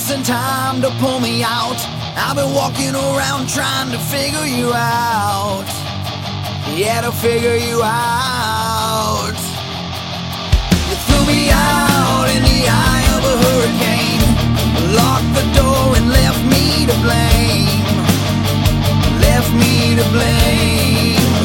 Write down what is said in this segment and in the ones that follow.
wasting time to pull me out. I've been walking around trying to figure you out. Yeah, to figure you out. You threw me out in the eye of a hurricane, locked the door and left me to blame. Left me to blame.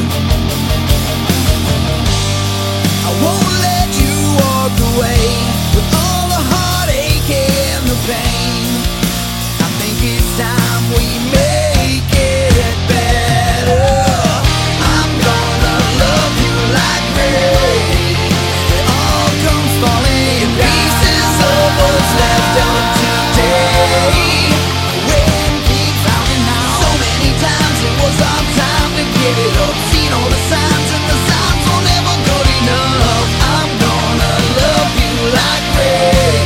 I won't let you walk away with all the heartache and the pain. I think it's time we make it better. I'm gonna love you like rain. It all comes falling in pieces of what's left of today. Wind keeps howling now. So many times it was our time to give it up. Seen all the signs and the signs were never good enough. I'm gonna love you like rain.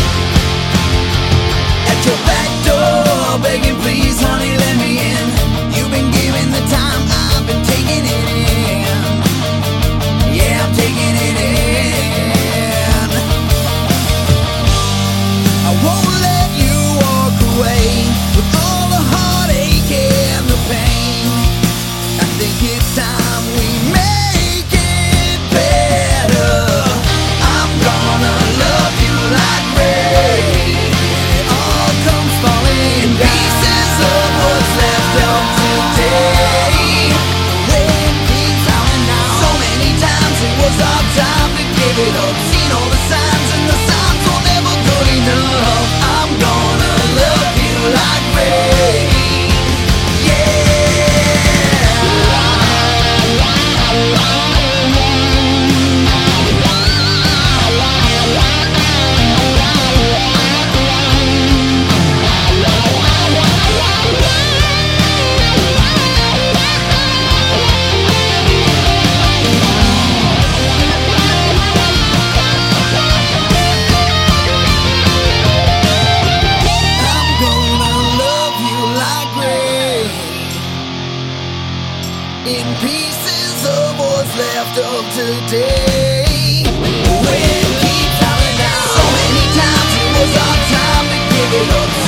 At your back door, begging please honey let me in. You've been giving the time, I've been taking it in. Yeah, I'm taking it in. I won't let you walk away with all the heartache and the pain. I think it's time we make it better. I'm gonna love you like rain. It all comes falling in pieces of what's left of today. Wind keeps howling now. So many times it was our time to give it up. Seen all the signs and the signs were never good enough. I'm gonna love you like rain. In pieces of what's left of today. Wind keeps howling now. So many times it was our time to give it up.